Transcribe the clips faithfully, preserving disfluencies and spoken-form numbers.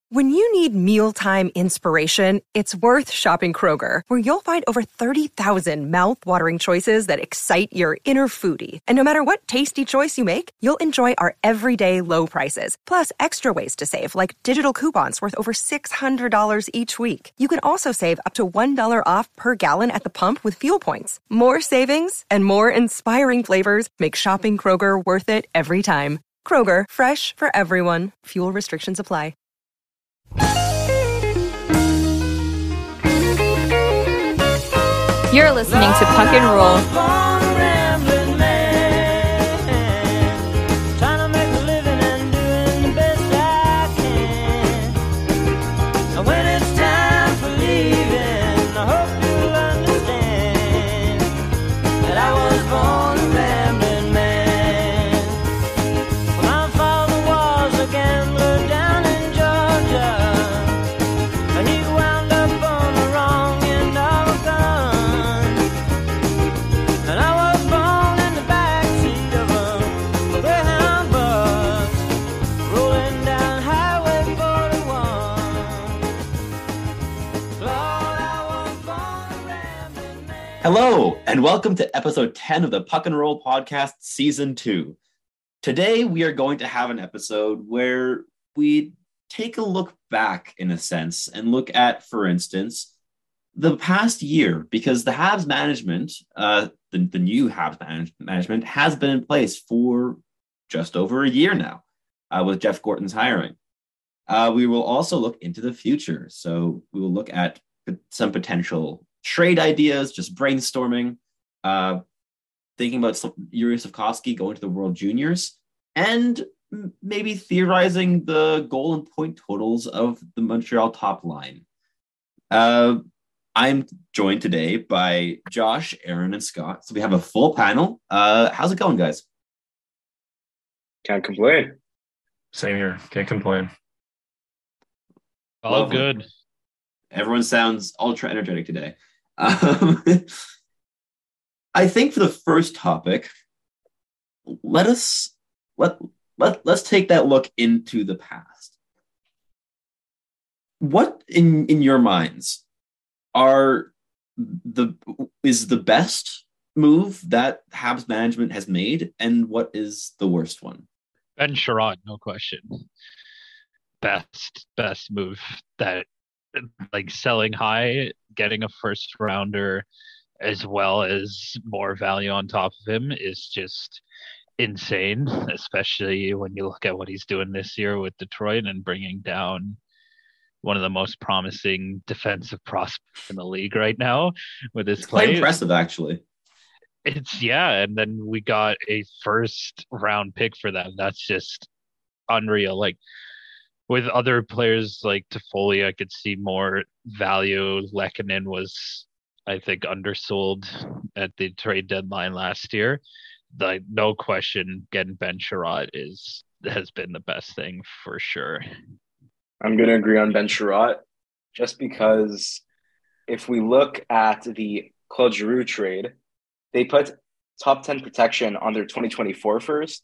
When you need mealtime inspiration, it's worth shopping Kroger, where you'll find over thirty thousand mouth-watering choices that excite your inner foodie. And no matter what tasty choice you make, you'll enjoy our everyday low prices, plus extra ways to save, like digital coupons worth over six hundred dollars each week. You can also save up to one dollar off per gallon at the pump with fuel points. More savings and more inspiring flavors make shopping Kroger worth it every time. Kroger, fresh for everyone. Fuel restrictions apply. You're listening to Puck and Roll. Hello, and welcome to episode ten of the Puck and Roll podcast, season two. Today, we are going to have an episode where we take a look back, in a sense, and look at, for instance, the past year, because the Habs management, uh, the, the new Habs manage- management, has been in place for just over a year now, uh, with Jeff Gorton's hiring. Uh, we will also look into the future. So we will look at some potential trade ideas, just brainstorming, uh, thinking about Yuri Slafkovsky going to the World Juniors, and maybe theorizing the goal and point totals of the Montreal top line. Uh, I'm joined today by Josh, Aaron, and Scott. So we have a full panel. Uh, how's it going, guys? Can't complain. Same here. Can't complain. All good. Everyone sounds ultra energetic today. Um, I think for the first topic, let us let let let's take that look into the past. What in in your minds are the is the best move that Habs management has made, and what is the worst one? Ben Sherrod, no question. Best best move that. Like selling high, getting a first rounder as well as more value on top of him is just insane, especially when you look at what he's doing this year with Detroit and bringing down one of the most promising defensive prospects in the league right now with his play. Quite impressive, actually. It's yeah, and then we got a first round pick for them. That's just unreal. Like, with other players like Toffoli, I could see more value. Lehkonen was, I think, undersold at the trade deadline last year. Like, no question, getting Ben Sherratt is has been the best thing for sure. I'm going to agree on Ben Sherratt, just because if we look at the Claude Giroux trade, they put top ten protection on their twenty twenty-four first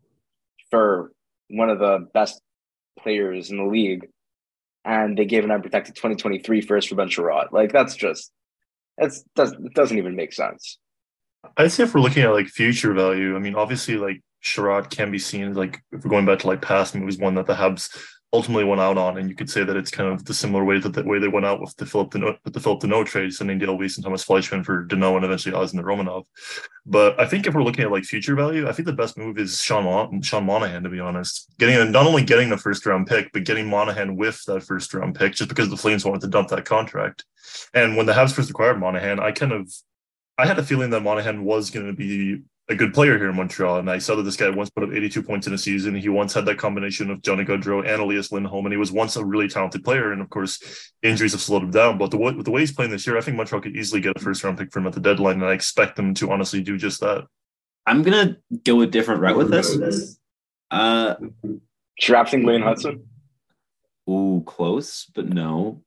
for one of the best players in the league, and they gave an unprotected twenty twenty-three first for Ben Sherratt. Like, that's just that's doesn't it doesn't even make sense. I'd say if we're looking at like future value, I mean, obviously like Sherratt can be seen as, like, if we're going back to like past movies, one that the Habs ultimately went out on, and you could say that it's kind of the similar way that the way they went out with the Philip Deneau, with the Philip Deneau trade, sending Dale Weiss and Thomas Fleischmann for Deneau and eventually Alexander Romanov. But I think if we're looking at like future value, I think the best move is Sean Mon- Sean Monahan, to be honest. Getting not only getting the first round pick, but getting Monahan with that first round pick, just because the Flames wanted to dump that contract. And when the Habs first acquired Monahan, I kind of I had a feeling that Monahan was going to be a good player here in Montreal, and I saw that this guy once put up eighty-two points in a season. He once had that combination of Johnny Gaudreau and Elias Lindholm, and he was once a really talented player. And of course, injuries have slowed him down. But the way, with the way he's playing this year, I think Montreal could easily get a first-round pick for him at the deadline, and I expect them to honestly do just that. I'm gonna go a different route with this. Uh, Drafting Wayne Hudson. Ooh, close, but no.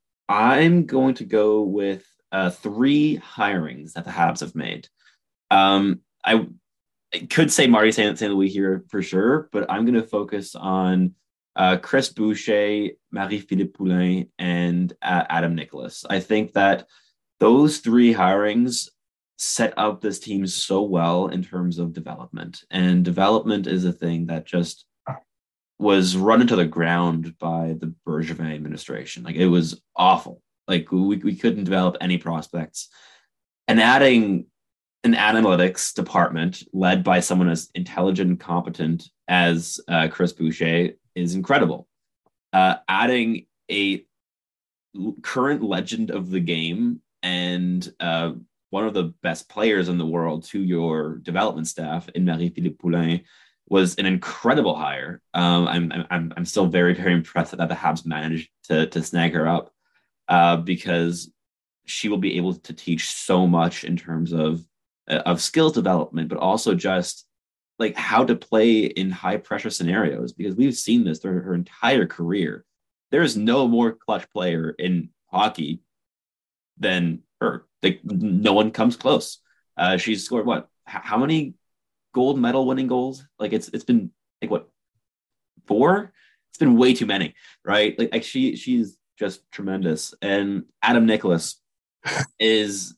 I'm going to go with uh, three hirings that the Habs have made. Um, I could say Marty Saint Louis here for sure, but I'm going to focus on uh, Chris Boucher, Marie-Philippe Poulin, and uh, Adam Nicholas. I think that those three hirings set up this team so well in terms of development. And development is a thing that just was run into the ground by the Bergevin administration. Like, it was awful. Like, we, we couldn't develop any prospects. And adding an analytics department led by someone as intelligent and competent as uh, Chris Boucher is incredible. Uh, adding a current legend of the game and uh, one of the best players in the world to your development staff in Marie-Philippe Poulin was an incredible hire. Um, I'm, I'm, I'm still very, very impressed that the Habs managed to, to snag her up uh, because she will be able to teach so much in terms of, of skills development, but also just like how to play in high pressure scenarios, because we've seen this through her entire career. There is no more clutch player in hockey than her. Like, no one comes close. Uh, she's scored what? H- how many gold medal winning goals? Like, it's it's been like what, four? It's been way too many, right? Like, like she she's just tremendous. And Adam Nicholas is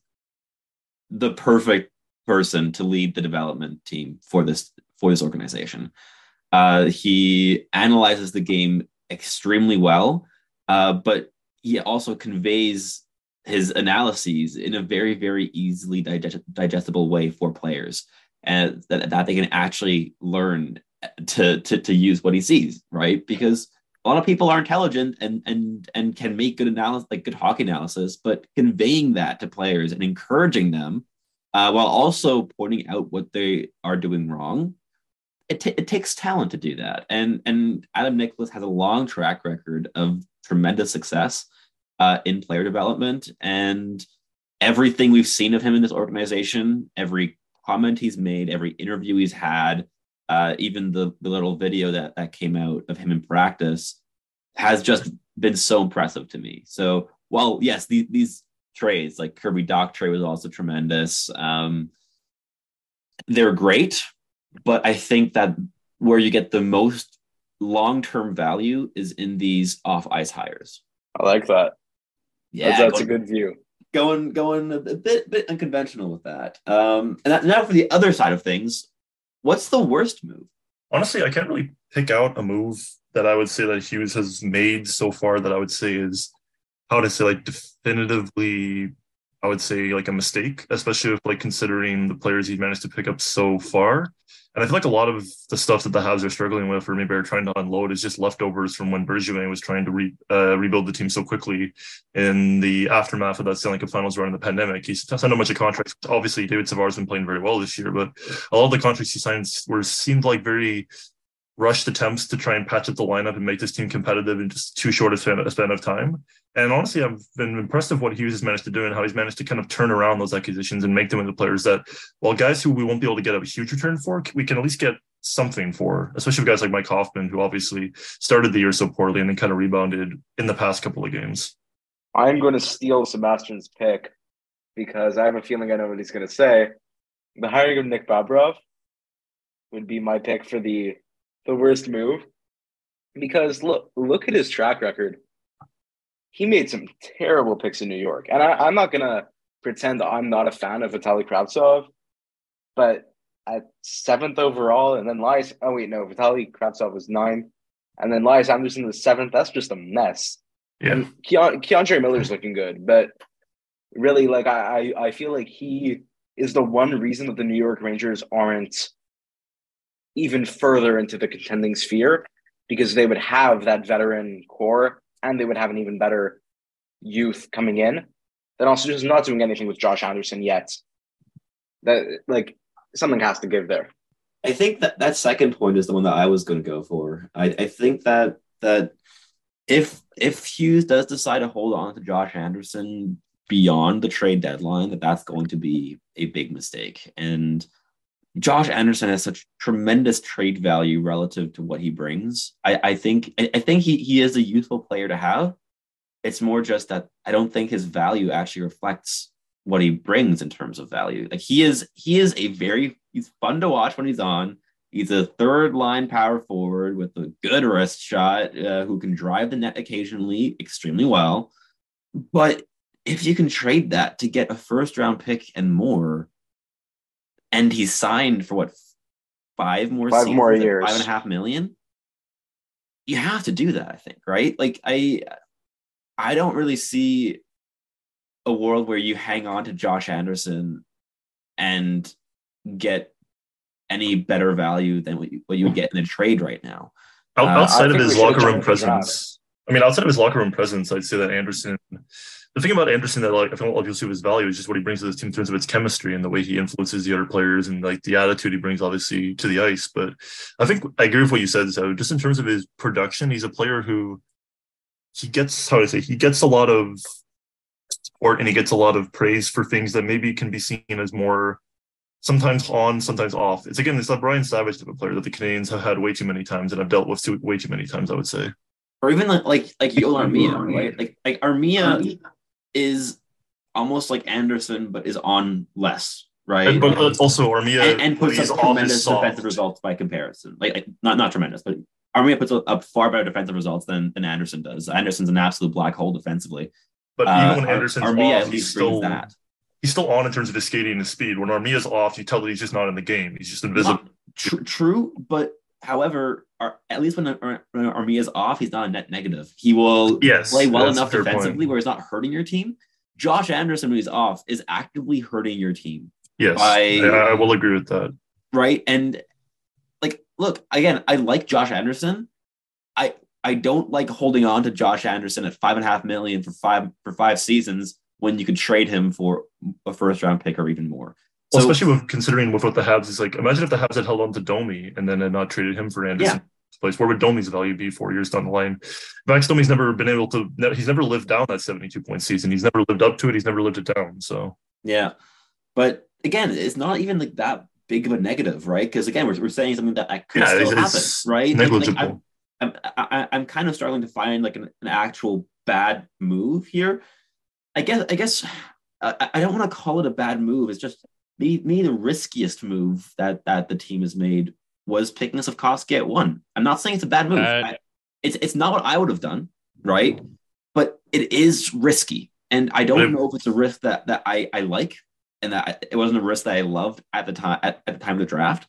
the perfect person to lead the development team for this for this organization. Uh, he analyzes the game extremely well, uh, but he also conveys his analyses in a very, very easily digest- digestible way for players, and that, that they can actually learn to, to to use what he sees, right? Because a lot of people are intelligent and and and can make good analysis, like good hockey analysis, but conveying that to players and encouraging them uh, while also pointing out what they are doing wrong, it, t- it takes talent to do that. And and Adam Nicholas has a long track record of tremendous success uh, in player development, and everything we've seen of him in this organization, every comment he's made, every interview he's had, uh, even the, the little video that, that came out of him in practice has just been so impressive to me. So, while yes, these, these trades, like Kirby Dach trade was also tremendous. Um, they're great, but I think that where you get the most long-term value is in these off-ice hires. I like that. Yeah, that's, that's going, a good view. Going going a bit bit unconventional with that. Um, and that, now for the other side of things, what's the worst move? Honestly, I can't really pick out a move that I would say that Hughes has made so far that I would say is, how to say, like, definitively, I would say, like, a mistake, especially if, like, considering the players he's managed to pick up so far. And I feel like a lot of the stuff that the Habs are struggling with, or maybe are trying to unload, is just leftovers from when Bergevin was trying to re, uh, rebuild the team so quickly in the aftermath of that Stanley Cup Finals run in the pandemic. He's signed a bunch of contracts. Obviously, David Savard's been playing very well this year, but a lot of the contracts he signed were seemed like very rushed attempts to try and patch up the lineup and make this team competitive in just too short a span, a span of time. And honestly, I've been impressed with what Hughes has managed to do and how he's managed to kind of turn around those acquisitions and make them into players that, while guys who we won't be able to get a huge return for, we can at least get something for, especially with guys like Mike Hoffman, who obviously started the year so poorly and then kind of rebounded in the past couple of games. I'm going to steal Sebastian's pick because I have a feeling I know what he's going to say. The hiring of Nick Babrov would be my pick for the the worst move, because look, look at his track record. He made some terrible picks in New York. And I, I'm not going to pretend I'm not a fan of Vitaly Kravtsov, but at seventh overall, and then Elias, oh wait, no, Vitaly Kravtsov was nine, and then Elias Anderson was seventh. That's just a mess. Yeah. And Keon, Keandre Miller's looking good, but really, like, I, I feel like he is the one reason that the New York Rangers aren't even further into the contending sphere, because they would have that veteran core and they would have an even better youth coming in. Then also just not doing anything with Josh Anderson yet. That, like, something has to give there. I think that that second point is the one that I was going to go for. I, I think that that if if Hughes does decide to hold on to Josh Anderson beyond the trade deadline, that that's going to be a big mistake. And Josh Anderson has such tremendous trade value relative to what he brings. I, I think I, I think he he is a useful player to have. It's more just that I don't think his value actually reflects what he brings in terms of value. Like, he is he is a very he's fun to watch when he's on. He's a third line power forward with a good wrist shot, uh, who can drive the net occasionally extremely well. But if you can trade that to get a first round pick and more, and he's signed for what, five more Five seasons more at years. five and a half million, you have to do that, I think, right? Like I I don't really see a world where you hang on to Josh Anderson and get any better value than what you, what you would get in a trade right now. Out- Uh, outside I of think his we should've locker room jumped the draft. presence, I mean, outside of his locker room presence, I'd say that Anderson. The thing about Anderson that like I think a lot of people see his value is just what he brings to this team in terms of its chemistry and the way he influences the other players and like the attitude he brings, obviously, to the ice. But I think I agree with what you said. So just in terms of his production, he's a player who he gets how to say he gets a lot of support and he gets a lot of praise for things that maybe can be seen as more sometimes on, sometimes off. It's again, it's that Brian Savage type of player that the Canadians have had way too many times and have dealt with too, way too many times, I would say. or even like like like Yoel Armia, right? Like like Armia is almost like Anderson, but is on less, right? And, but that's also Armia and, and puts plays up off tremendous his soft. defensive results by comparison. Like, like not not tremendous, but Armia puts up far better defensive results than, than Anderson does. Anderson's an absolute black hole defensively. But Uh, even when Anderson's Armia off, at he's least brings still that. he's still on in terms of his skating and his speed. When Armia's off, you tell that he's just not in the game. He's just invisible. Not tr- true, but however, Ar- at least when, Ar- when Armia's off, he's not a net negative. He will Yes, play well that's a enough fair defensively point. where he's not hurting your team. Josh Anderson, when he's off, is actively hurting your team. Yes, by- I, I will agree with that. Right. And like, look, again, I like Josh Anderson. I I don't like holding on to Josh Anderson at five and a half million for five for five seasons when you could trade him for a first round pick or even more. Well, So, especially with considering with what the Habs is like. Imagine if the Habs had held on to Domi and then had not traded him for Anderson. Yeah. Place. Where would Domi's value be four years down the line? Max Domi's never been able to. He's never lived down that seventy-two point season. He's never lived up to it. He's never lived it down. So yeah. But again, it's not even like that big of a negative, right? Because again, we're, we're saying something that, that could yeah, still it's, happen, it's right? Like, negligible. like, I'm, I'm, I, I'm kind of struggling to find like an, an actual bad move here. I guess I guess I, I don't want to call it a bad move. It's just me, me the riskiest move that that the team has made was picking Slavkovsky at one. I'm not saying it's a bad move. Uh, I, it's it's not what I would have done, right? But it is risky, and I don't know if it's a risk that that I I like, and that it wasn't a risk that I loved at the time at, at the time of the draft.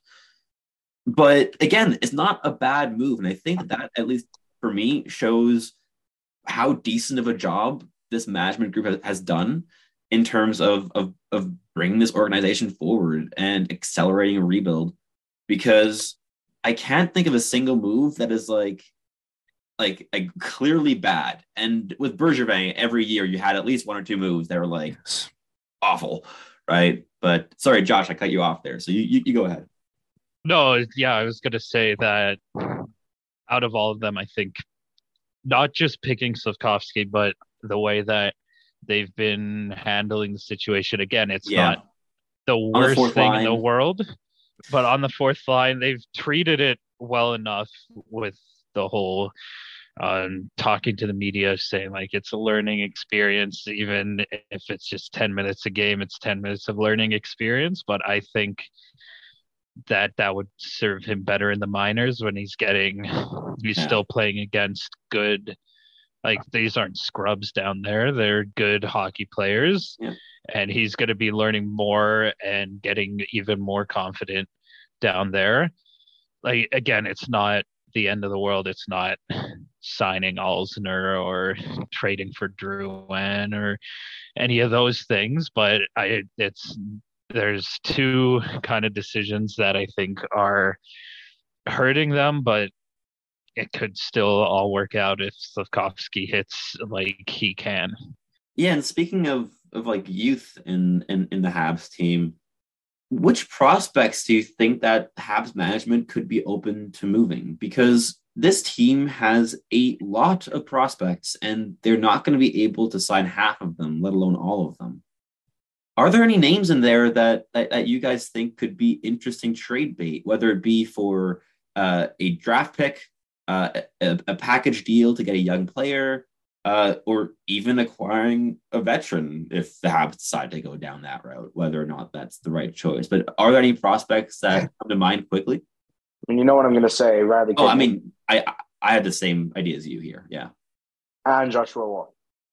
But again, it's not a bad move, and I think that, that at least for me shows how decent of a job this management group has, has done in terms of, of of bringing this organization forward and accelerating a rebuild. Because I can't think of a single move that is like like, like clearly bad. And with Bergevin, every year you had at least one or two moves that were like yes. awful, right? But sorry, Josh, I cut you off there, so you you, you go ahead. No, yeah, I was going to say that out of all of them, I think not just picking Slavkovsky, but the way that they've been handling the situation. Again, it's Yeah. not the the worst fourth thing line. in the world, but on the fourth line, they've treated it well enough with the whole um, talking to the media, saying like it's a learning experience, even if it's just ten minutes a game, it's ten minutes of learning experience. But I think that that would serve him better in the minors when he's getting he's Yeah. still playing against good, like these aren't scrubs down there, they're good hockey players. Yeah. And he's going to be learning more and getting even more confident down there. Like again, it's not the end of the world. It's not signing Alzner or trading for Drouin or any of those things, but I it's there's two kind of decisions that I think are hurting them, but it could still all work out if Slavkovsky hits like he can. Yeah, and speaking of of like youth in in, in the Habs team, which prospects do you think that Habs management could be open to moving? Because this team has a lot of prospects, and they're not going to be able to sign half of them, let alone all of them. Are there any names in there that, that, that you guys think could be interesting trade bait, whether it be for uh, a draft pick, uh, a, a package deal to get a young player, uh, or even acquiring a veteran if the Habs decide to go down that route, whether or not that's the right choice? But are there any prospects that come to mind quickly? And you know what I'm going to say, Riley Oh, Kidney I mean, I I had the same idea as you here. Yeah. and Joshua Wall.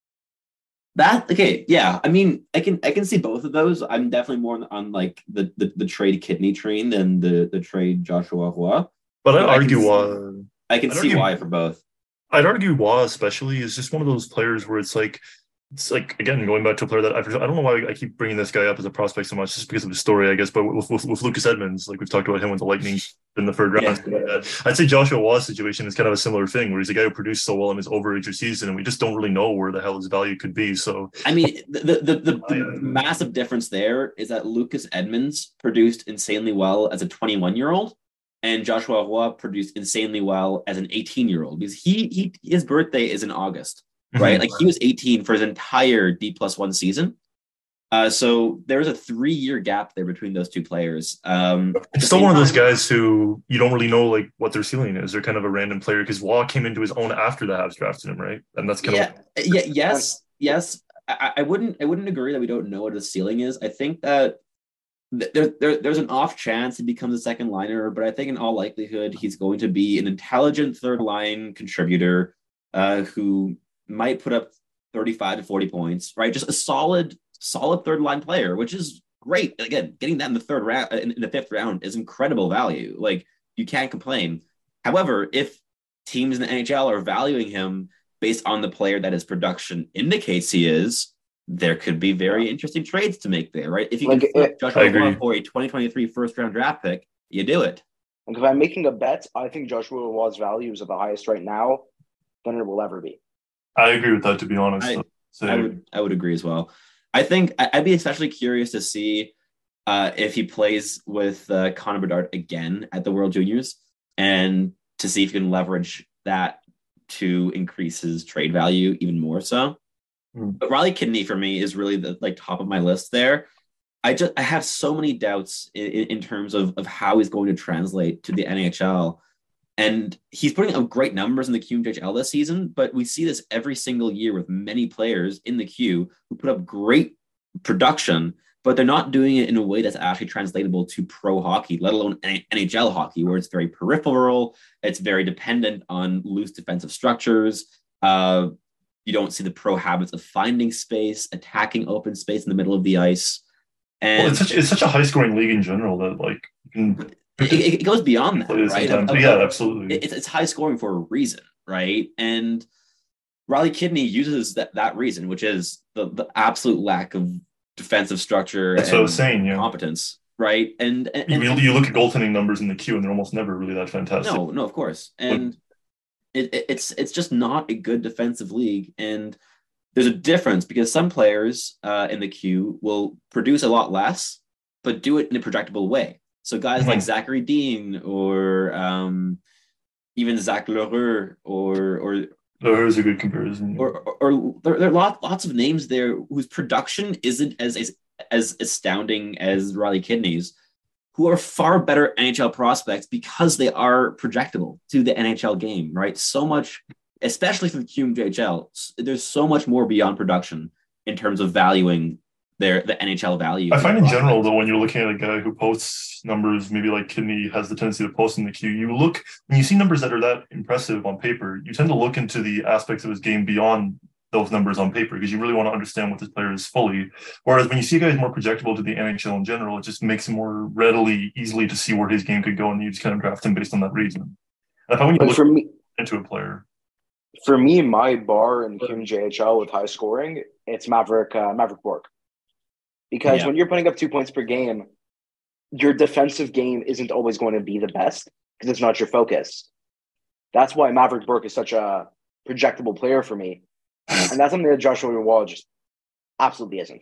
That okay, yeah. I mean, I can I can see both of those. I'm definitely more on, on like the, the the trade Kidney train than the the trade Joshua Roy. But I'd But I can argue see, uh, I can I'd see argue why for both. I'd argue Wah especially is just one of those players where it's like it's like again going back to a player that I've, I don't know why I keep bringing this guy up as a prospect so much just because of his story I guess, but with, with, with Lucas Edmonds, like we've talked about him with the Lightning in the third round. Yeah. I'd say Joshua Wah's situation is kind of a similar thing where he's a guy who produced so well in his overage season and we just don't really know where the hell his value could be. So I mean, the the the, the, the massive difference there is that Lucas Edmonds produced insanely well as a twenty-one year old. And Joshua Roy produced insanely well as an eighteen year old because he he his birthday is in August, right? Mm-hmm. Like he was eighteen for his entire D plus one season. Uh, so there's a three year gap there between those two players. Um, it's still one of those guys who you don't really know like what their ceiling is. They're kind of a random player because Waugh came into his own after the Habs drafted him, right? And that's kind yeah, of yeah, yes, yes. I, I wouldn't I wouldn't agree that we don't know what his ceiling is. I think that There, there, there's an off chance he becomes a second liner, but I think in all likelihood he's going to be an intelligent third line contributor uh, who might put up thirty-five to forty points, right? Just a solid, solid third line player, which is great. Again, getting that in the third round, in, in the fifth round, is incredible value. Like you can't complain. However, if teams in the N H L are valuing him based on the player that his production indicates he is, there could be very interesting trades to make there, right? If you like can flip it, Joshua Roy for a twenty twenty-three first round draft pick, you do it. And if I'm making a bet, I think Joshua Roy's value is at the highest right now than it will ever be. I agree with that, to be honest. I, so, I would I would agree as well. I think I'd be especially curious to see uh, if he plays with uh, Connor Bedard again at the World Juniors and to see if he can leverage that to increase his trade value even more so. But Riley Kidney for me is really the like top of my list there. I just I have so many doubts in, in terms of, of how he's going to translate to the N H L. And he's putting up great numbers in the Q M J H L this season, but we see this every single year with many players in the Q who put up great production, but they're not doing it in a way that's actually translatable to pro hockey, let alone N H L hockey, where it's very peripheral, it's very dependent on loose defensive structures. Uh, You don't see the pro habits of finding space, attacking open space in the middle of the ice. And well, it's such it's such a high scoring league in general that like you can, it, it goes beyond that, right? Of, of, yeah, absolutely. It's it's high scoring for a reason, right? And Riley Kidney uses that, that reason, which is the, the absolute lack of defensive structure. That's and what I was saying, yeah. Competence, right? And, and, you, and you look at goaltending numbers in the Q, and they're almost never really that fantastic. No, no, of course, and. But, It, it, it's it's just not a good defensive league, and there's a difference because some players uh, in the Q will produce a lot less, but do it in a projectable way. So guys mm-hmm. like Zachary Dean or um, even Zach Lheureux or or Lheureux is a good comparison. Or or, or there, there are lots lots of names there whose production isn't as as, as astounding as Riley Kidney's, who are far better N H L prospects because they are projectable to the N H L game, right? So much, especially for the Q M J H L, there's so much more beyond production in terms of valuing their the N H L value. I find in general, though, when you're looking at a guy who posts numbers, maybe like Kidney has the tendency to post in the Q, you look, when you see numbers that are that impressive on paper, you tend to look into the aspects of his game beyond those numbers on paper because you really want to understand what this player is fully. Whereas when you see guys more projectable to the N H L in general, it just makes it more readily, easily to see where his game could go, and you just kind of draft him based on that reason. And I thought when you look for me, into a player, for me, my bar in Q M J H L with high scoring, it's Maverick uh, Maverick Bourque, because yeah. when you're putting up two points per game, your defensive game isn't always going to be the best because it's not your focus. That's why Maverick Bourque is such a projectable player for me. And that's something that Joshua Roy just absolutely isn't.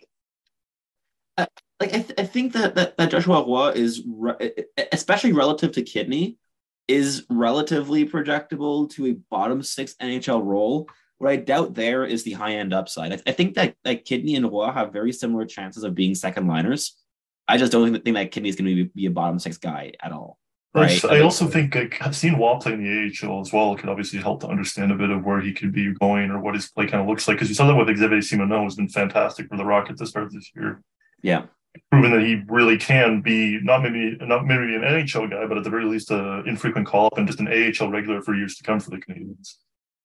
Uh, like I, th- I think that, that that Joshua Roy is, re- especially relative to Kidney, is relatively projectable to a bottom six N H L role. What I doubt there is the high end upside. I, th- I think that that Kidney and Roy have very similar chances of being second liners. I just don't think, think that Kidney is going to be, be a bottom six guy at all. Right. I also think like, seeing Waugh play in the A H L as well could obviously help to understand a bit of where he could be going or what his play kind of looks like. Because you saw that with Xavier Simoneau has been fantastic for the Rockets to start this year. Yeah. proven that he really can be not maybe not maybe an N H L guy, but at the very least an infrequent call up and just an A H L regular for years to come for the Canadiens.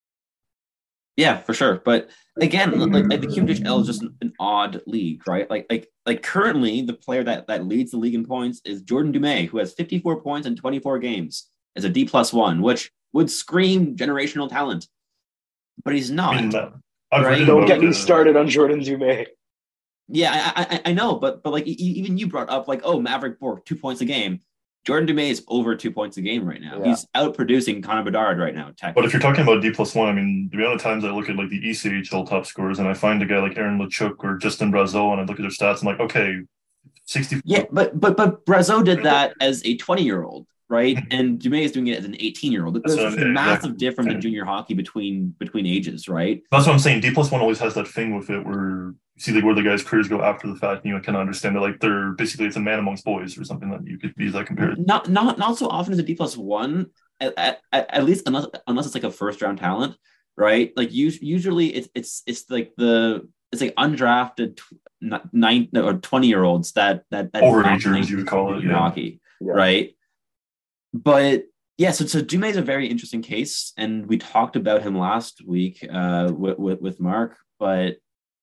Yeah, for sure. But again, like, like the Q M J H L is just an, an odd league, right? Like like like currently the player that that leads the league in points is Jordan Dumais, who has fifty-four points in twenty-four games as a D plus one, which would scream generational talent, but he's not. I mean, uh, I've right? Don't get me the, started on Jordan Dumais. Yeah, I, I I know, but but like even you brought up like, oh, Maverick Bourque, two points a game. Jordan Dumais is over two points a game right now. Yeah. He's outproducing Connor Bedard right now. But if you're talking about D plus one, I mean, the amount of times I look at like the E C H L top scorers and I find a guy like Aaron Lechuk or Justin Brazeau and I look at their stats, I'm like, okay, sixty. Yeah, but but but Brazeau did that as a twenty-year-old, right? And Dumais is doing it as an eighteen-year-old. There's a massive exactly. difference in junior hockey between between ages, right? That's what I'm saying. D plus one always has that thing with it where you see like where the guys' careers go after the fact, and you kind of understand that like they're basically it's a man amongst boys or something that you could use that comparison. Not not not so often as a D plus one, at, at, at least unless unless it's like a first round talent, right? Like usually it's it's it's like the it's like undrafted nine or twenty year olds that that that overagers you would call it, yeah. hockey, yeah. right? But yeah, so so Dumais is a very interesting case, and we talked about him last week uh, with, with with Mark, but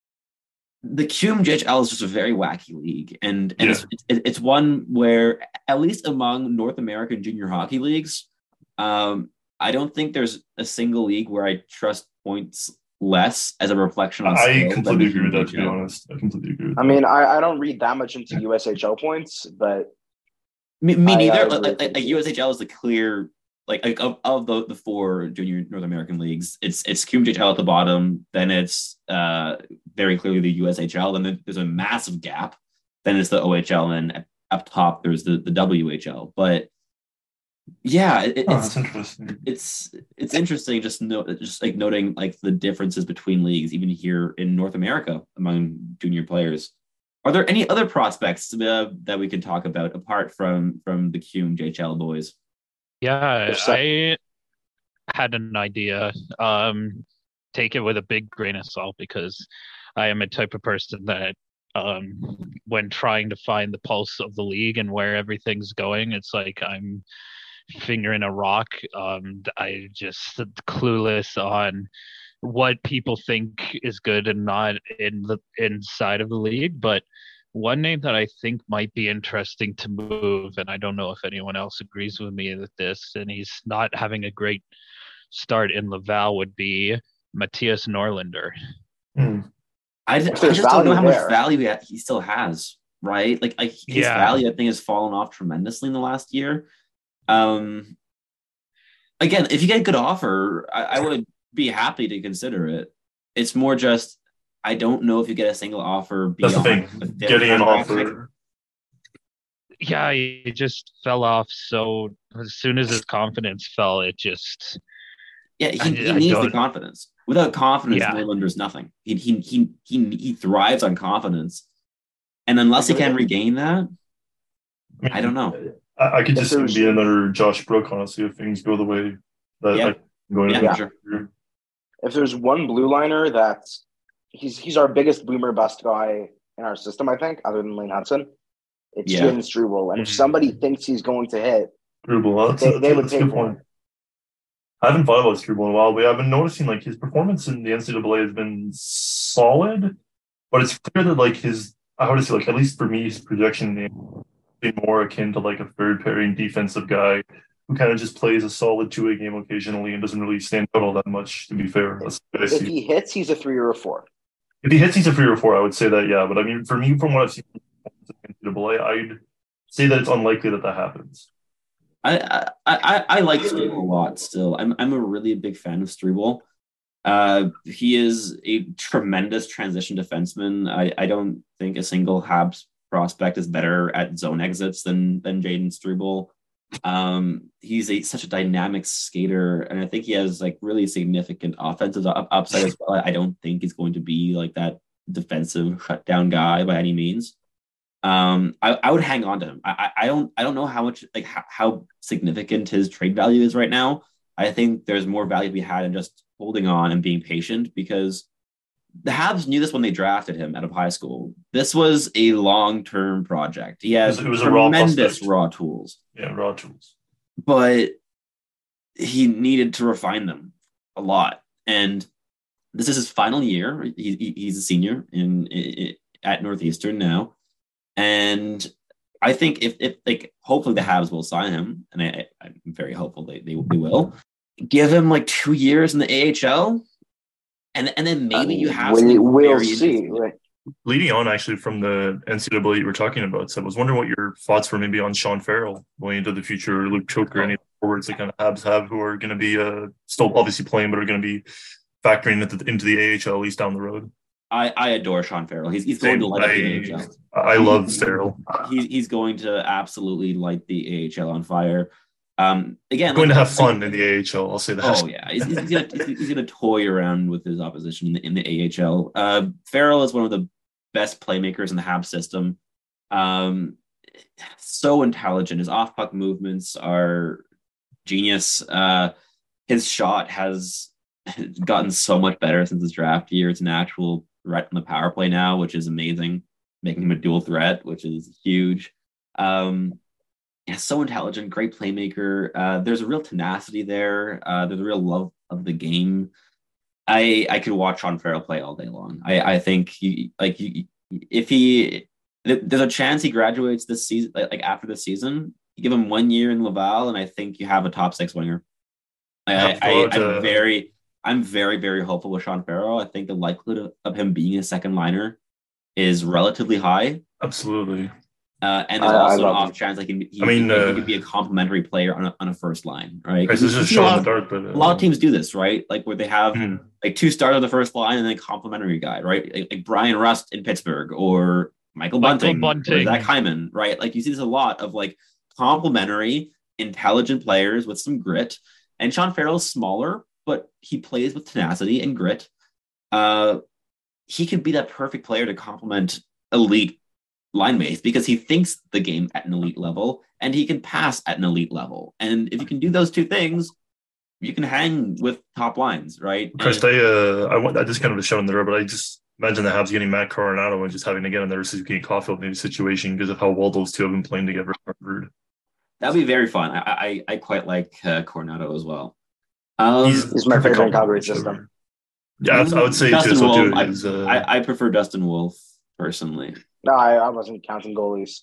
the Q M J H L is just a very wacky league, and, and yeah. it's, it's it's one where, at least among North American junior hockey leagues, um, I don't think there's a single league where I trust points less as a reflection on I completely agree with that, to be honest. I completely agree with I that. mean, I, I don't read that much into U S H L points, but... Me, me neither. I, I like, like, like U S H L is the clear... Like, like of, of the, the four junior North American leagues, it's it's Q M J H L at the bottom, then it's uh, very clearly the U S H L, then there's a massive gap, then it's the O H L, and up top there's the, the W H L. But yeah, it, oh, it's that's interesting. It's it's interesting just no, just like noting like the differences between leagues, even here in North America among junior players. Are there any other prospects uh, that we could talk about apart from from the Q M J H L boys? Yeah, I had an idea. Um, take it with a big grain of salt because I am a type of person that um, when trying to find the pulse of the league and where everything's going, it's like I'm fingering a rock. Um, I just clueless on what people think is good and not in the inside of the league. But one name that I think might be interesting to move, and I don't know if anyone else agrees with me with this, and he's not having a great start in Laval, would be Matthias Norlinder. Hmm. I, I just don't know how there. much value he still has, right? Like, like his yeah. value, I think, has fallen off tremendously in the last year. Um, again, if you get a good offer, I, I would be happy to consider it. It's more just, I don't know if you get a single offer beyond. That's the thing. Getting an offer. Yeah, he just fell off. So as soon as his confidence fell, it just. Yeah, he, I, he I needs the confidence. Without confidence, yeah. Norlinder's nothing. He, he he he he thrives on confidence, and unless he can regain that, I, mean, I don't know. I, I could just be another Josh Brook, honestly, if things go the way that yeah. I'm going yeah, to. Sure. If there's one blue liner that's He's he's our biggest boomer bust guy in our system, I think, other than Lane Hudson. It's yeah. Jaden Struble. And if somebody thinks he's going to hit, Struble, that's, they, that's, they would that's take one. I haven't thought about Struble in a while, but I've been noticing like his performance in the N C double A has been solid, but it's clear that like his, I would say like at least for me, his projection is more akin to like a third pairing defensive guy who kind of just plays a solid two-way game occasionally and doesn't really stand out all that much, to be fair. That's if he hits, he's a three or a four. If he hits, he's a three or four, I would say that, yeah. But I mean, for me, from what I've seen in the N C double A, I'd say that it's unlikely that that happens. I I, I, I like Struble a lot still. I'm I'm a really big fan of Struble. Uh, he is a tremendous transition defenseman. I, I don't think a single Habs prospect is better at zone exits than than Jaden Struble. Um, he's a such a dynamic skater, and I think he has like really significant offensive up, upside as well. I don't think he's going to be like that defensive shutdown guy by any means. Um, I, I would hang on to him. I, I don't I don't know how much like how, how significant his trade value is right now. I think there's more value to be had in just holding on and being patient because the Habs knew this when they drafted him out of high school. This was a long-term project. He has it was, it was tremendous raw, raw tools. Yeah, raw tools. But he needed to refine them a lot. And this is his final year. He, he, he's a senior in, in at Northeastern now. And I think if, if like, hopefully the Habs will sign him, and I, I'm very hopeful they, they, they will, give him like two years in the A H L. And, and then maybe you have we will very see. Right. Leading on actually from the N C double A you were talking about, so I was wondering what your thoughts were maybe on Sean Farrell going into the future, Luke Choker, any forwards that kind of Habs have who are going to be uh, still obviously playing, but are going to be factoring into the, into the A H L at least down the road. I, I adore Sean Farrell. He's he's going to light I, up the A H L. I love Farrell. He's he's going to absolutely light the A H L on fire. Um, again, going like, to have fun in the A H L. I'll say that. Oh yeah, he's, he's, gonna, he's gonna toy around with his opposition in the, in the A H L. Uh, Farrell is one of the best playmakers in the Habs system. Um, so intelligent. His off puck movements are genius. Uh, his shot has gotten so much better since his draft year. It's an actual threat in the power play now, which is amazing, making him a dual threat, which is huge. Um, Yeah, so intelligent, great playmaker. Uh, there's a real tenacity there. Uh, there's a real love of the game. I I could watch Sean Farrell play all day long. I I think he like he, if he there's a chance he graduates this season, like, like after this season. You give him one year in Laval, and I think you have a top six winger. I, I, I I'm very I'm very very hopeful with Sean Farrell. I think the likelihood of, of him being a second liner is relatively high. Absolutely. Uh, and there's I, also I an off it. chance like he, he, I mean, he, uh, he could be a complementary player on a, on a first line, right? This is just a shot lot, in the dark, but uh, a lot of teams do this, right? Like where they have mm. like two stars on the first line and then a complementary guy, right? Like, like Brian Rust in Pittsburgh or Michael, Michael Bunting, Bunting. or Zach Hyman, right? Like you see this a lot of like complementary, intelligent players with some grit. And Sean Farrell's smaller, but he plays with tenacity and grit. Uh, he could be that perfect player to complement elite line mates because he thinks the game at an elite level and he can pass at an elite level. And if you can do those two things, you can hang with top lines, right? Chris, I, uh, I want I just kind of showing there, but I just imagine the Habs getting Matt Coronado and just having to get in their Suzuki and Caulfield maybe situation because of how well those two have been playing together. That'd be very fun. I I, I quite like uh, Coronado as well. Um, he's, he's my favorite Calgary system. Yeah, I would say Dustin too. Wolf, So I, is, uh, I, I prefer Dustin Wolf personally. No, I, I wasn't counting goalies.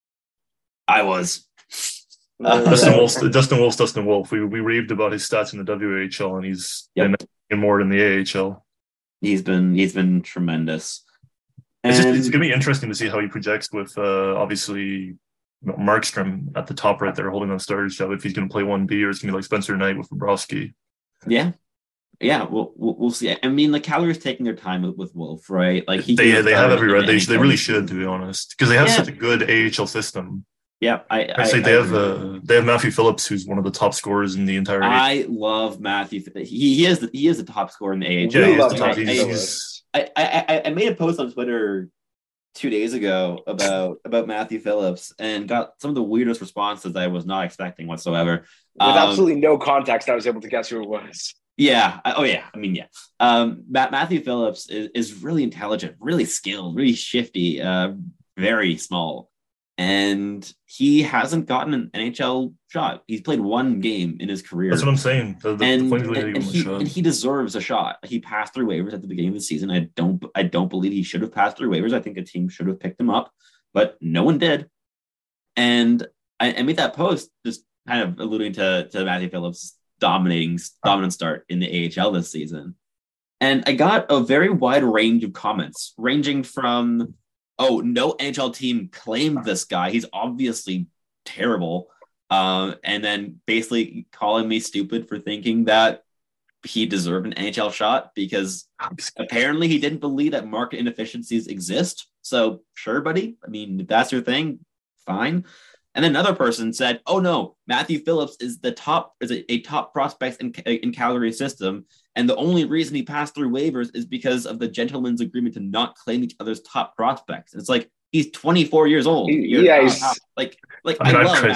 I was. Uh, Dustin Wolf, Dustin Wolf's Dustin Wolf. We we raved about his stats in the W H L, and he's Yep. been more in the A H L. He's been he's been tremendous. It's, just, And- it's going to be interesting to see how he projects with uh, obviously Markstrom at the top right there, holding on starter's job. If he's going to play one B or it's going to be like Spencer Knight with Bobrovsky. Yeah, yeah, we'll, we'll we'll see. I mean, like Calgary's taking their time with, with Wolf, right? Like he They can they have start every in right. the They, N H L they really this should, to season. be honest, because they have Yeah. such a good A H L system. Yeah, I I, I say I they have agree. uh, they have Matthew Phillips, who's one of the top scorers in the entire. I love Matthew. He he is the, he is the top scorer in the A H L. Yeah, We he's love the top. I, He's, I, he's, I, I, I made a post on Twitter two days ago about about Matthew Phillips and got some of the weirdest responses I was not expecting whatsoever. With Um, absolutely no context, I was able to guess who it was. Yeah. I, oh, yeah. I mean, yeah. Um, Matt, Matthew Phillips is, is really intelligent, really skilled, really shifty, uh, very small. And he hasn't gotten an N H L shot. He's played one game in his career. that's what I'm saying. The, the, and, the Flames really and, need and him a he, shot. and he deserves a shot. He passed through waivers at the beginning of the season. I don't I don't believe he should have passed through waivers. I think a team should have picked him up, but no one did. And I, I made that post just kind of alluding to, to Matthew Phillips' dominating dominant start in the A H L this season. And I got a very wide range of comments, ranging from, oh, no N H L team claimed this guy. He's obviously terrible. Uh, and then basically calling me stupid for thinking that he deserved an N H L shot because apparently he didn't believe that market inefficiencies exist. So sure, buddy. I mean, if that's your thing, fine. And then another person said, oh no, Matthew Phillips is the top, is a, a top prospect in, in Calgary system. And the only reason he passed through waivers is because of the gentleman's agreement to not claim each other's top prospects. And it's like, he's twenty-four years old. You're Yeah, not he's- top- like, like I mean, I I'm love Chris.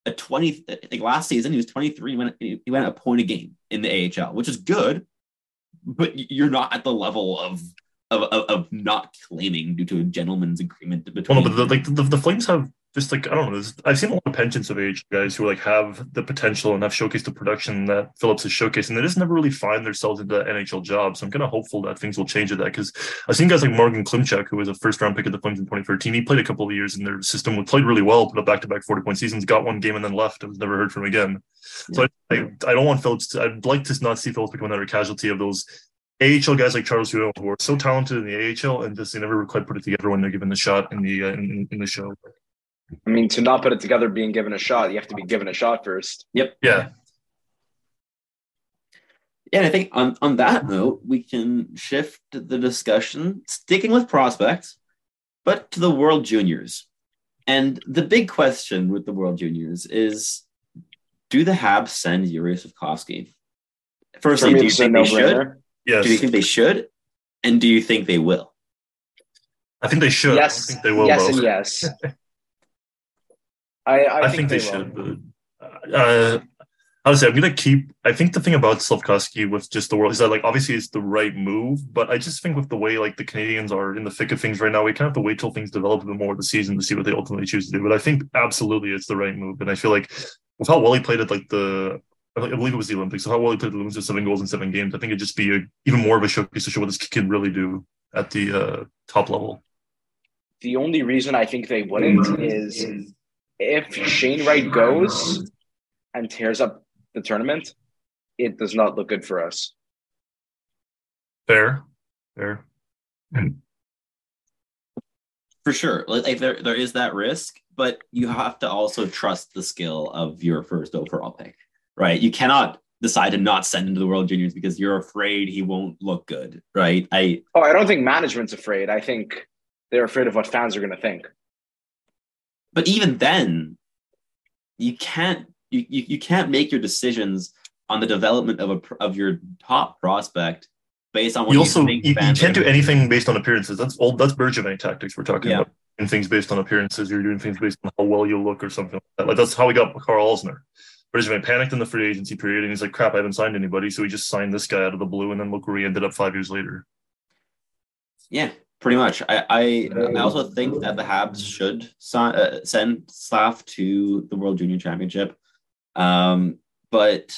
a twenty, like last season, he was twenty-three. He went, he went a point a game in the A H L, which is good, but you're not at the level of of, of, of not claiming due to a gentleman's agreement between. Well, no, but the, like the, the Flames have just like I don't know. I've seen a lot of penchants of A H L guys who like have the potential and have showcased the production that Phillips has showcased, and they just never really find themselves into the N H L job. So I'm kind of hopeful that things will change with that, because I've seen guys like Morgan Klimchak, who was a first round pick of the Flames in twenty thirteen. He played a couple of years in their system, played really well, put up back to back forty point seasons, got one game and then left. I was never heard from him again. Yeah. So I, I I don't want Phillips. To, I'd like to not see Phillips become another casualty of those A H L guys like Charles Hudon, who are so talented in the A H L and just they never quite put it together when they're given the shot in the uh, in, in the show. I mean, to not put it together being given a shot, you have to be given a shot first. Yep. Yeah. Yeah, and I think on, on that note, we can shift the discussion, sticking with prospects, but to the World Juniors. And the big question with the World Juniors is, do the Habs send Yuri Slafkovsky? Firstly, do you think they should? Yes. Do you think they should? And do you think they will? I think they should. Yes. I think they will. Yes both. and yes. I, I, I think, think they, they should. But, uh, honestly, I'm gonna keep. I think the thing about Slafkovsky with just the world is that, like, obviously it's the right move, but I just think with the way like the Canadians are in the thick of things right now, we kind of have to wait till things develop a bit more of the season to see what they ultimately choose to do. But I think absolutely it's the right move, and I feel like with how well he played at like the. I believe it was the Olympics. So how well he played the Olympics with seven goals in seven games, I think it'd just be a, even more of a showcase to show what this kid can really do at the uh, top level. The only reason I think they wouldn't is if Shane Wright goes and tears up the tournament, it does not look good for us. Fair, fair. For sure. Like there, there is that risk, but you have to also trust the skill of your first overall pick. Right, you cannot decide to not send him to the World Juniors because you're afraid he won't look good, right? I oh, I don't think management's afraid. I think they're afraid of what fans are going to think. But even then, you can't you, you you can't make your decisions on the development of a of your top prospect based on what you you also think you, you fans can't do gonna anything based on appearances. That's old. That's Bergevin tactics we're talking Yeah. about. And things based on appearances. You're doing things based on how well you look or something like that. Like that's how we got Carl Alsner. Bergevin panicked in the free agency period, and he's like, "Crap, I haven't signed anybody." So he just signed this guy out of the blue, and then look where he ended up five years later. Yeah, pretty much. I I, I also think that the Habs should sign, uh, send Slav to the World Junior Championship, um, but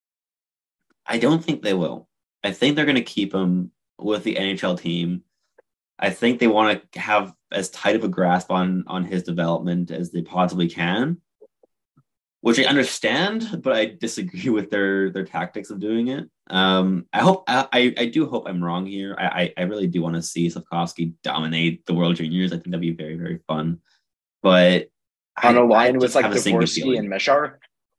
I don't think they will. I think they're going to keep him with the N H L team. I think they want to have as tight of a grasp on on his development as they possibly can, which I understand, but I disagree with their their tactics of doing it. Um, I hope I, I do hope I'm wrong here. I I really do want to see Slafkovsky dominate the World Juniors. I think that'd be very very fun. But on I, a line I with like Dvorsky Dvorsky and Meshar.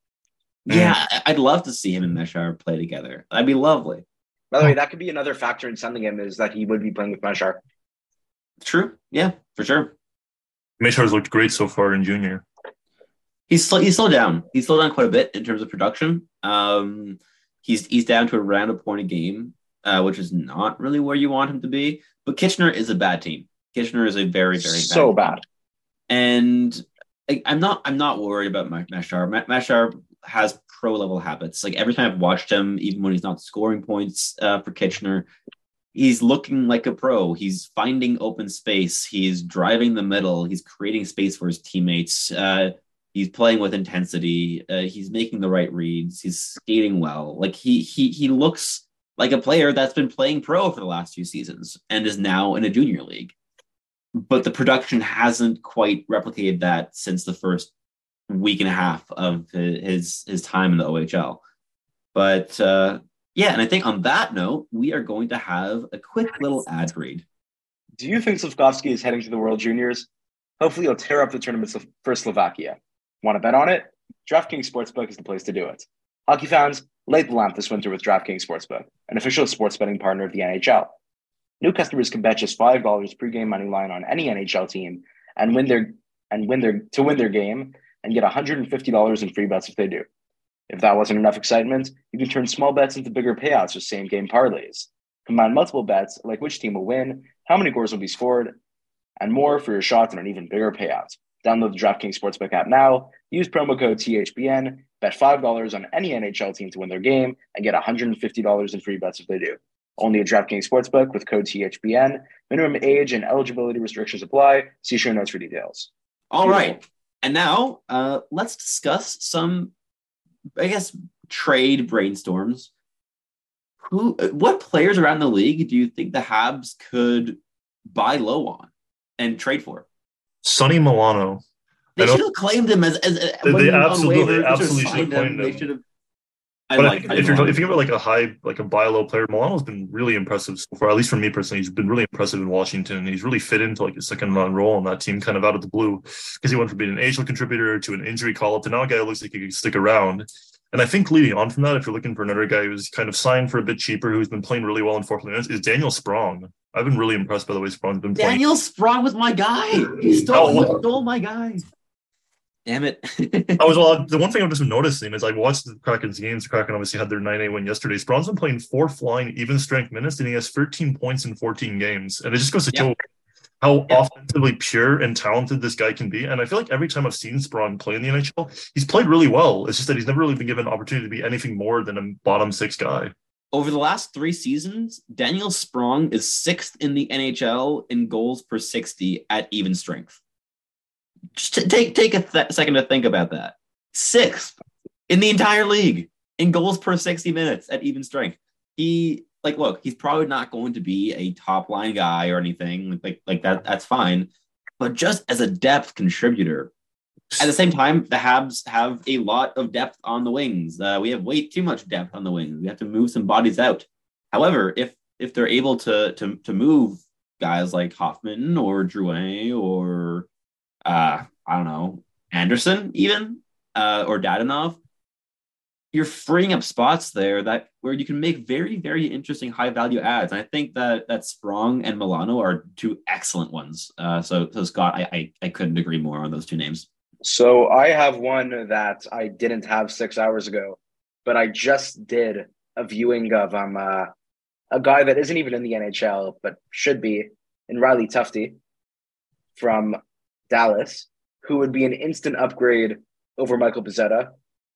Yeah, I'd love to see him and Meshar play together. That'd be lovely. By the way, that could be another factor in sending him is that he would be playing with Meshar. True. Yeah, for sure. Meshar's looked great so far in junior. He's still he's still down. He's still down quite a bit in terms of production. Um, he's he's down to around a point a game, uh, which is not really where you want him to be. But Kitchener is a bad team. Kitchener is a very very so bad, bad. Team. And I, I'm not I'm not worried about Meshar. Meshar has pro level habits. Like every time I've watched him, even when he's not scoring points uh, for Kitchener, he's looking like a pro. He's finding open space. He's driving the middle. He's creating space for his teammates. Uh, He's playing with intensity. Uh, he's making the right reads. He's skating well. Like he he he looks like a player that's been playing pro for the last few seasons and is now in a junior league. But the production hasn't quite replicated that since the first week and a half of his his time in the O H L. But uh, yeah, and I think on that note, we are going to have a quick little ad read. Do you think Slafkovsky is heading to the World Juniors? Hopefully, he'll tear up the tournament for Slovakia. Want to bet on it? DraftKings Sportsbook is the place to do it. Hockey fans, light the lamp this winter with DraftKings Sportsbook, an official sports betting partner of the N H L. New customers can bet just five dollars pre-game money line on any N H L team and win their and win their to win their game and get one hundred fifty dollars in free bets if they do. If that wasn't enough excitement, you can turn small bets into bigger payouts with same-game parlays. Combine multiple bets like which team will win, how many goals will be scored, and more for your shot at an even bigger payout. Download the DraftKings Sportsbook app now Use promo code T H B N, bet five dollars on any N H L team to win their game, and get one hundred fifty dollars in free bets if they do. Only at DraftKings Sportsbook with code T H B N. Minimum age and eligibility restrictions apply. See show notes for details. All Beautiful. right. And now uh, let's discuss some, I guess, trade brainstorms. Who, what players around the league do you think the Habs could buy low on and trade for? Sonny Milano. They should have claimed him as, as, as they, they absolutely, waivers, absolutely should have him. claimed him. They should have. I but like, if, I if you're like if you think about like a high, like a buy low player, Milano's been really impressive so far. At least for me personally, he's been really impressive in Washington. He's really fit into like a second round role on that team, kind of out of the blue, because he went from being an A H L contributor to an injury call up to now a guy who looks like he could stick around. And I think leading on from that, if you're looking for another guy who's kind of signed for a bit cheaper, who's been playing really well in fourth minutes, is Daniel Sprong. I've been really impressed by the way Sprong's been playing. Daniel Sprong was my guy. He stole, oh, he stole my guy. Damn it. I was well. The one thing I've just been noticing is I watched the Kraken's games. The Kraken obviously had their nine eight win yesterday. Sprong's been playing four flying even strength minutes, and he has thirteen points in fourteen games. And it just goes to show yeah. how yeah. offensively pure and talented this guy can be. And I feel like every time I've seen Sprong play in the N H L, he's played really well. It's just that he's never really been given an opportunity to be anything more than a bottom six guy. Over the last three seasons, Daniel Sprong is sixth in the N H L in goals per sixty at even strength. Just take take a th- second to think about that. Sixth in the entire league in goals per sixty minutes at even strength. He like look, he's probably not going to be a top line guy or anything like like that. That's fine, but just as a depth contributor. At the same time, the Habs have a lot of depth on the wings. Uh, we have way too much depth on the wings. We have to move some bodies out. However, if if they're able to to to move guys like Hoffman or Drouin or uh, I don't know, Anderson even, uh, or Dadonov, you're freeing up spots there that where you can make very, very interesting high value ads. And I think that that Sprong and Milano are two excellent ones. Uh, so, so Scott, I, I I couldn't agree more on those two names. So I have one that I didn't have six hours ago, but I just did a viewing of um uh, a guy that isn't even in the N H L, but should be, in Riley Tufte from Dallas, who would be an instant upgrade over Michael Pezzetta.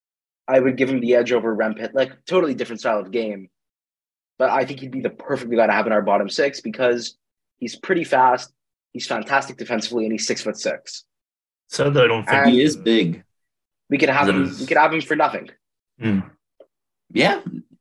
I would give him the edge over Rem Pitlick. Totally different style of game. But I think he'd be the perfect guy to have in our bottom six because he's pretty fast, he's fantastic defensively, and he's six foot six. Said that I don't think and he is big. We could have him. We could have him for nothing. Mm. Yeah,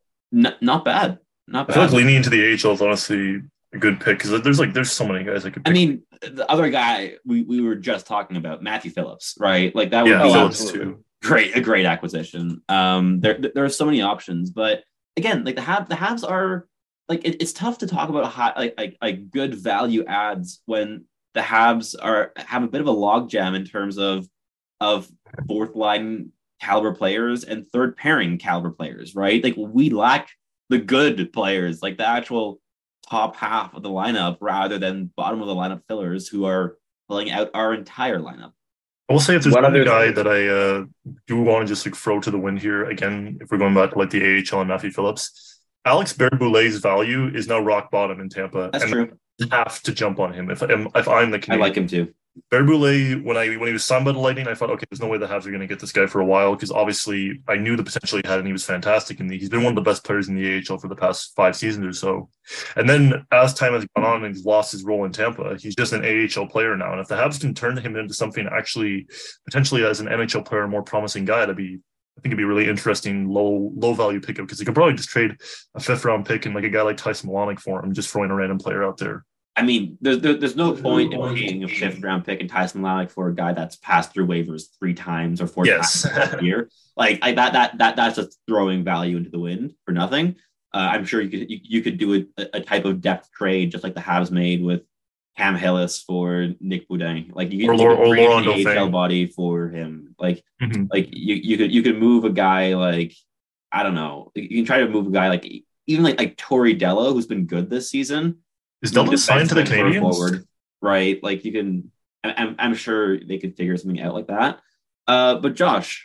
N- not bad. Not bad. I feel like leaning into the A H L is honestly a good pick because there's like there's so many guys I could pick. I mean, the other guy we, we were just talking about, Matthew Phillips, right? Like that would yeah, be Phillips too. great, a great acquisition. Um, there there are so many options, but again, like the Habs, the Habs are like it, it's tough to talk about high, like, like like good value ads when the Habs are have a bit of a logjam in terms of of fourth line caliber players and third pairing caliber players, right? Like we lack the good players, like the actual top half of the lineup rather than bottom of the lineup fillers who are filling out our entire lineup. I will say if there's one one other guy thing that I uh, do want to just like throw to the wind here again, if we're going back to like the A H L and Matthew Phillips, Alex Bear-Boulet's value is now rock bottom in Tampa. That's and true. I have to jump on him if I'm if I'm the Canadian. I like him too. Bear-Boulet, when I when he was signed by the Lightning, I thought, okay, there's no way the Habs are going to get this guy for a while because obviously I knew the potential he had and he was fantastic and he's been one of the best players in the A H L for the past five seasons or so. And then as time has gone on and he's lost his role in Tampa, he's just an A H L player now. And if the Habs can turn him into something actually potentially as an N H L player, a more promising guy, that'd be I think it'd be a really interesting low low value pickup because you could probably just trade a fifth round pick and like a guy like Tyson Milonic for him, just throwing a random player out there. I mean, there's there, there's no point in paying a fifth round pick and Tyson Milonic for a guy that's passed through waivers three times or four yes. times last year. Like I, that that that that's just throwing value into the wind for nothing. Uh, I'm sure you could you, you could do a, a type of depth trade just like the Habs made with Cam Hillis for Nick Boudin. Like you, or, you could or trade Laurent an A H L Dauphin body for him. Like mm-hmm. like you you could you could move a guy like I don't know. You can try to move a guy like even like like Torey Dello, who's been good this season. Is Dello signed to the Canadiens? Forward, right? Like you can, I'm, I'm sure they could figure something out like that. Uh, but Josh,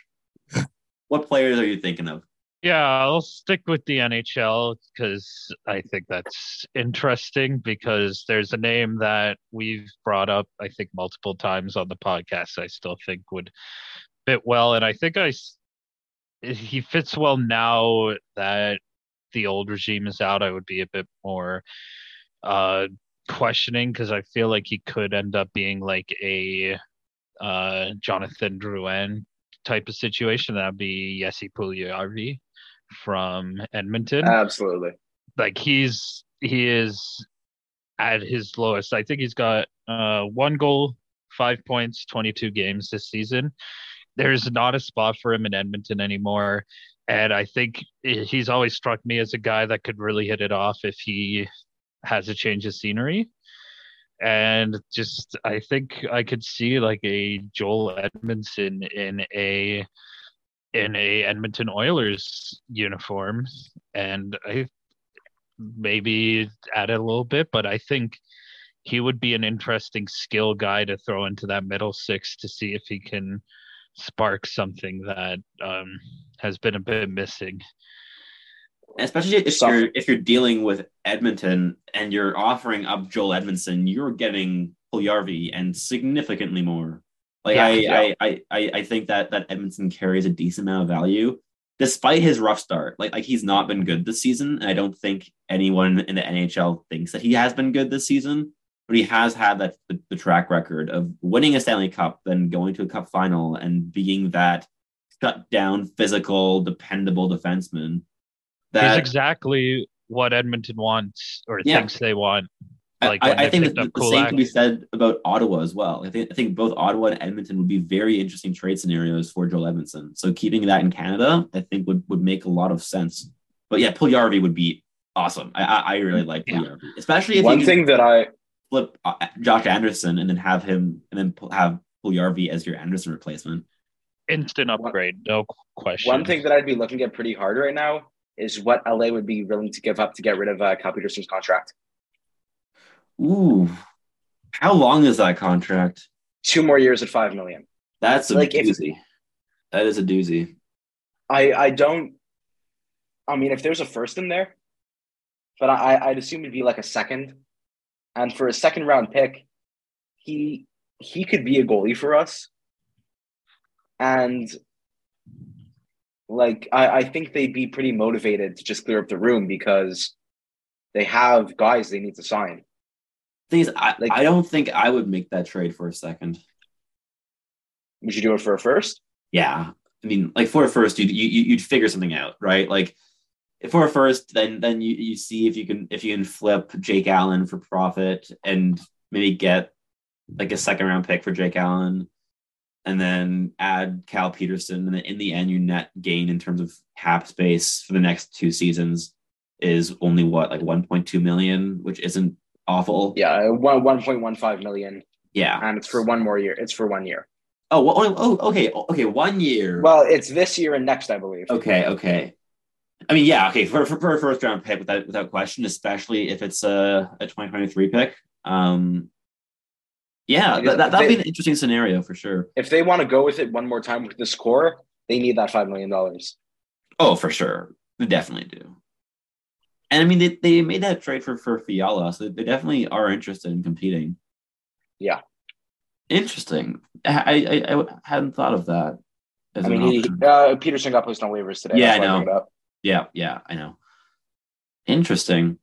what players are you thinking of? Yeah, I'll stick with the N H L because I think that's interesting because there's a name that we've brought up, I think, multiple times on the podcast. I still think would fit well, and I think I he fits well now that the old regime is out. I would be a bit more uh, questioning because I feel like he could end up being like a uh, Jonathan Drouin type of situation. That'd be Jesse Puljujarvi from Edmonton. Absolutely. Like he's he is at his lowest. I think he's got uh, one goal, five points, twenty-two games this season. There's not a spot for him in Edmonton anymore. And I think he's always struck me as a guy that could really hit it off if he has a change of scenery. And just, I think I could see like a Joel Edmondson in a in a Edmonton Oilers uniform, and I maybe add it a little bit, but I think he would be an interesting skill guy to throw into that middle six to see if he can spark something that um, has been a bit missing. Especially if you're if you're dealing with Edmonton and you're offering up Joel Edmondson, you're getting Puljujarvi and significantly more. Like yeah, I, yeah. I, I, I I think that that Edmondson carries a decent amount of value, despite his rough start. Like like he's not been good this season, and I don't think anyone in the N H L thinks that he has been good this season. But he has had that the, the track record of winning a Stanley Cup, then going to a Cup final, and being that shut down, physical, dependable defenseman. That is exactly what Edmonton wants or yeah. thinks they want. Like I, I think that the, the same can be said about Ottawa as well. I think I think both Ottawa and Edmonton would be very interesting trade scenarios for Joel Edmondson. So keeping that in Canada, I think would, would make a lot of sense. But yeah, Puljujarvi would be awesome. I I, I really like Puljujarvi, yeah. especially if one thing that I flip Josh Anderson and then have him and then have Puljujarvi as your Anderson replacement. Instant upgrade, no question. One thing that I'd be looking at pretty hard right now is what L A would be willing to give up to get rid of uh, Cal Peterson's contract. Ooh, how long is that contract? Two more years at five million. That's a like doozy. If, that is a doozy. I I don't. I mean, if there's a first in there, but I I'd assume it'd be like a second, and for a second round pick, he he could be a goalie for us, and like I I think they'd be pretty motivated to just clear up the room because they have guys they need to sign. Thing is, I, like, I don't think I would make that trade for a second. Would you do it for a first? Yeah, I mean, like for a first, you'd you, you'd figure something out, right? Like for a first, then then you, you see if you can if you can flip Jake Allen for profit and maybe get like a second round pick for Jake Allen, and then add Cal Peterson, and then in the end, your net gain in terms of cap space for the next two seasons is only what like one point two million, which isn't awful. Yeah, one one point one five million. Yeah, and it's for one more year. It's for one year. Oh, well, oh, okay, okay, one year. Well, it's this year and next, I believe. Okay, okay. I mean, yeah, okay, for for, for a first round pick without without question, especially if it's a a twenty twenty-three pick. Um, yeah, that, that that'd they, be an interesting scenario for sure. If they want to go with it one more time with this core, they need that five million dollars. Oh, for sure, they definitely do. And I mean, they, they made that trade for, for Fiala, so they definitely are interested in competing. Yeah. Interesting. I I, I hadn't thought of that. I mean, he, uh, Peterson got placed on waivers today. Yeah, I know. I yeah, yeah, I know. Interesting.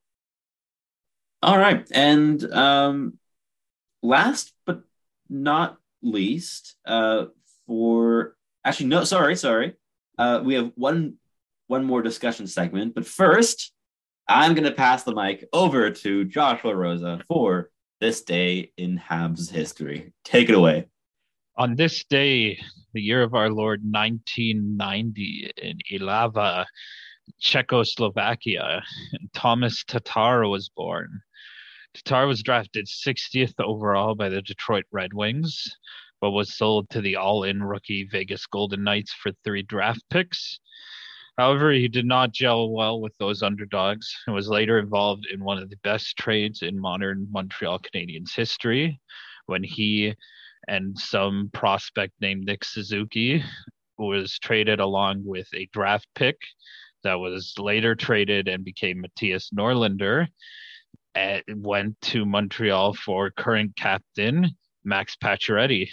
All right. And um, last but not least, uh, for actually, no, sorry, sorry. Uh, we have one one more discussion segment, but first, I'm going to pass the mic over to Joshua Rosa for this day in Habs history. Take it away. On this day, the year of our Lord nineteen ninety in Ilava, Czechoslovakia, Thomas Tatar was born. Tatar was drafted sixtieth overall by the Detroit Red Wings, but was sold to the all-in rookie Vegas Golden Knights for three draft picks. However, he did not gel well with those underdogs and was later involved in one of the best trades in modern Montreal Canadiens history when he and some prospect named Nick Suzuki was traded along with a draft pick that was later traded and became Matthias Norlinder and went to Montreal for current captain Max Pacioretty.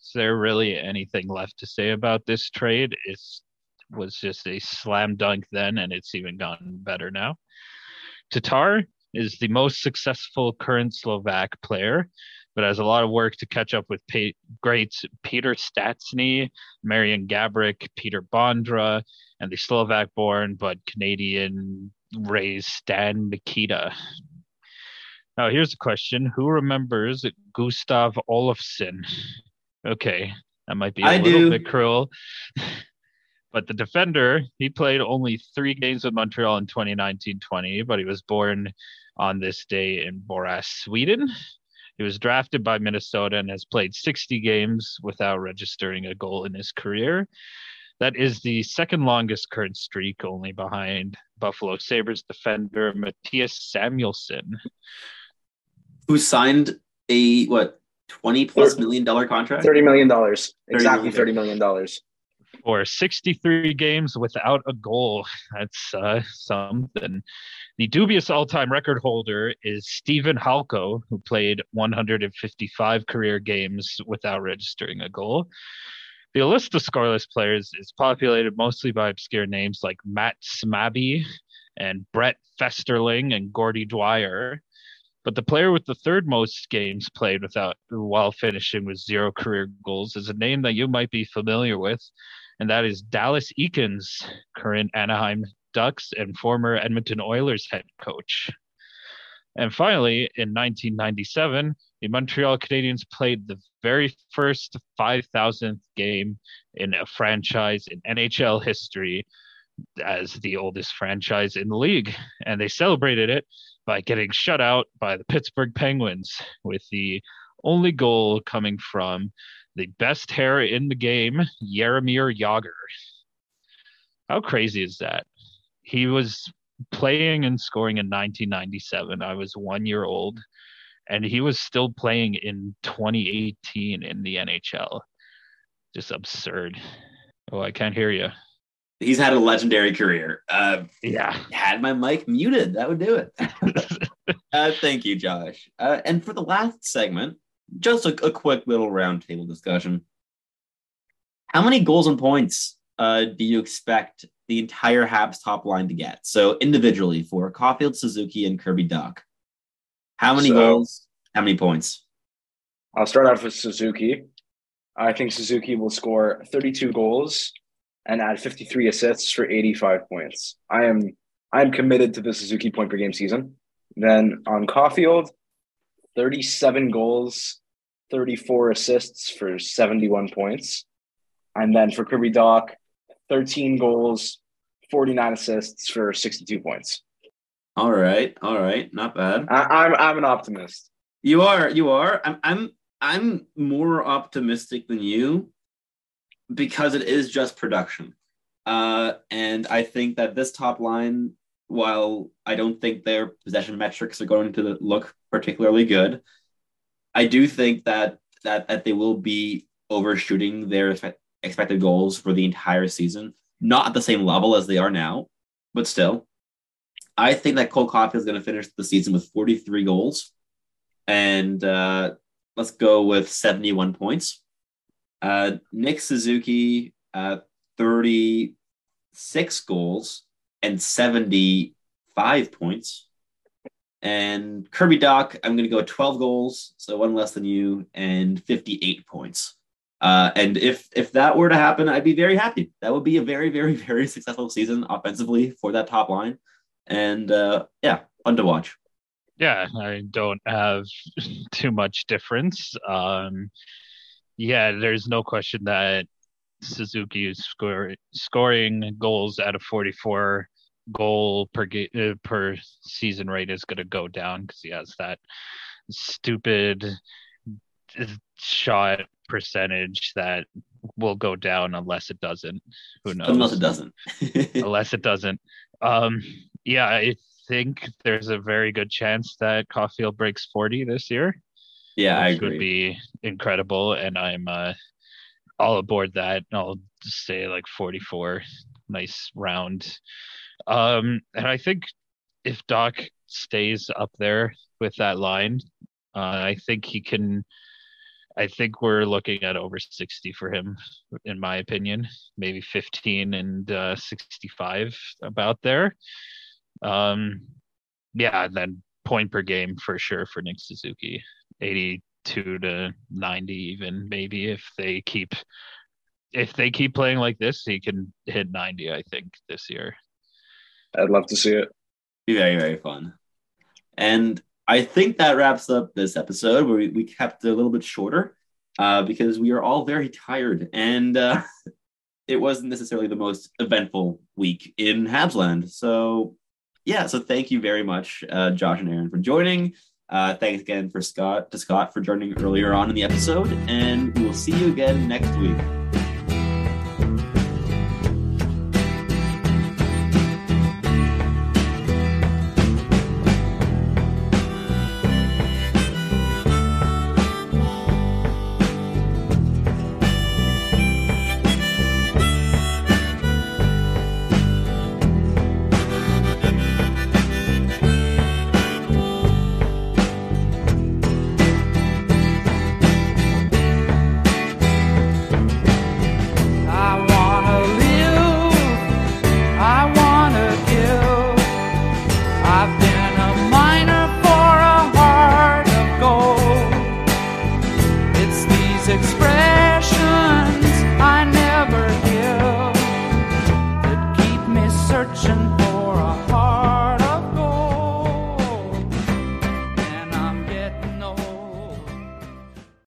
Is there really anything left to say about this trade? It was just a slam dunk then, and it's even gotten better now. Tatar is the most successful current Slovak player, but has a lot of work to catch up with pa- greats Peter Stastny, Marian Gabrick, Peter Bondra, and the Slovak-born but Canadian-raised Stan Mikita. Now, here's a question. Who remembers Gustav Olofsson? Okay, that might be a I little do. bit cruel. But the defender, he played only three games with Montreal in twenty nineteen twenty, but he was born on this day in Borås, Sweden. He was drafted by Minnesota and has played sixty games without registering a goal in his career. That is the second longest current streak, only behind Buffalo Sabres defender Matthias Samuelsson. Who signed a, what, twenty plus million dollar contract? thirty million dollars. Exactly million. thirty million dollars. For sixty-three games without a goal. That's uh, something. The dubious all-time record holder is Stephen Halko, who played one hundred fifty-five career games without registering a goal. The list of scoreless players is populated mostly by obscure names like Matt Smabby and Brett Festerling and Gordy Dwyer. But the player with the third most games played without while finishing with zero career goals is a name that you might be familiar with, and that is Dallas Eakins, current Anaheim Ducks and former Edmonton Oilers head coach. And finally, in nineteen ninety-seven, the Montreal Canadiens played the very first five thousandth game in a franchise in N H L history as the oldest franchise in the league. And they celebrated it by getting shut out by the Pittsburgh Penguins, with the only goal coming from the best hair in the game, Jaromir Jagr. How crazy is that? He was playing and scoring in nineteen ninety-seven. I was one year old, and he was still playing in twenty eighteen in the N H L. Just absurd. Oh, I can't hear you. He's had a legendary career. Uh, yeah. Had my mic muted. That would do it. uh, thank you, Josh. Uh, and for the last segment, just a, a quick little roundtable discussion. How many goals and points uh, do you expect the entire Habs top line to get? So individually for Caulfield, Suzuki, and Kirby Dach. How many So, goals? How many points? I'll start off with Suzuki. I think Suzuki will score thirty-two goals and add fifty-three assists for eighty-five points. I am I am committed to the Suzuki point per game season. Then on Caulfield, thirty-seven goals, thirty-four assists for seventy-one points. And then for Kirby Dach, thirteen goals, forty-nine assists for sixty-two points. All right, all right, not bad. I, I'm I'm an optimist. You are, you are. I'm I'm I'm more optimistic than you because it is just production. Uh, and I think that this top line, while I don't think their possession metrics are going to look particularly good, I do think that that, that they will be overshooting their expected goals for the entire season. Not at the same level as they are now, but still. I think that Cole Caulfield is going to finish the season with forty-three goals. And uh, let's go with seventy-one points. Uh, Nick Suzuki, uh, thirty-six goals and seventy-five points. And Kirby Dach, I'm going to go twelve goals, so one less than you, and fifty-eight points. Uh, and if if that were to happen, I'd be very happy. That would be a very, very, very successful season offensively for that top line. And uh, yeah, fun to watch. Yeah, I don't have too much difference. Um, yeah, there's no question that Suzuki is score, scoring goals at a forty-four goal per ga- uh, per season rate is going to go down because he has that stupid shot percentage that will go down unless it doesn't. Who knows? Unless it doesn't. unless it doesn't. Um, yeah, I think there's a very good chance that Caulfield breaks forty this year. Yeah, I which agree. would be incredible, and I'm uh, all aboard that. I'll just say like forty-four, nice round. Um, and I think if Dach stays up there with that line, uh, I think he can I think we're looking at over sixty for him, in my opinion. Maybe fifteen and uh, sixty-five, about there. Um, yeah, and then point per game for sure for Nick Suzuki, eighty-two to ninety, even maybe if they keep if they keep playing like this, he can hit ninety. I think this year. I'd love to see it. Be very very fun, and I think that wraps up this episode where we, we kept it a little bit shorter uh, because we are all very tired and uh, it wasn't necessarily the most eventful week in Habsland. So yeah, so thank you very much, uh, Josh and Aaron, for joining. Uh, thanks again for Scott to Scott for joining earlier on in the episode, and we will see you again next week.